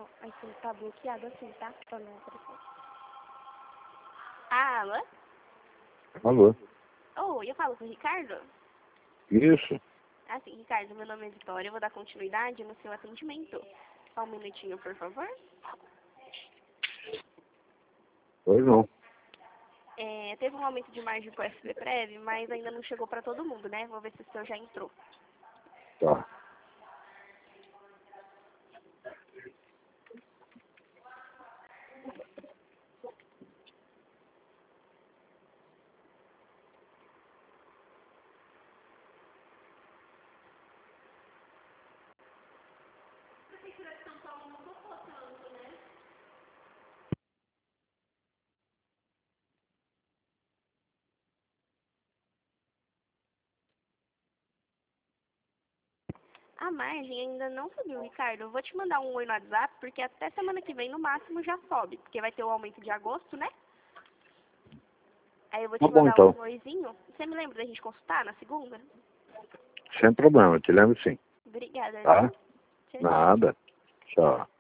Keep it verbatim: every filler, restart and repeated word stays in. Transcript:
Aí você tá bloqueado assim, tá? Pra não aparecer. Ah, alô? Alô? Oh, eu falo com o Ricardo? Isso? Ah, sim, Ricardo, meu nome é Vitória, eu vou dar continuidade no seu atendimento. Só um minutinho, por favor. Pois não. É, teve um aumento de margem pro F B Prev, mas ainda não chegou pra todo mundo, né? Vou ver se o seu já entrou. Tá. A margem ainda não subiu, Ricardo. Eu vou te mandar um oi no WhatsApp, porque até semana que vem, no máximo, já sobe. Porque vai ter o aumento de agosto, né? Aí eu vou Tá te bom, mandar então. um oizinho. Você me lembra da gente consultar na segunda? Sem problema, eu te lembro sim. Obrigada, Tá? viu? Tchau, tchau. Nada. Tchau.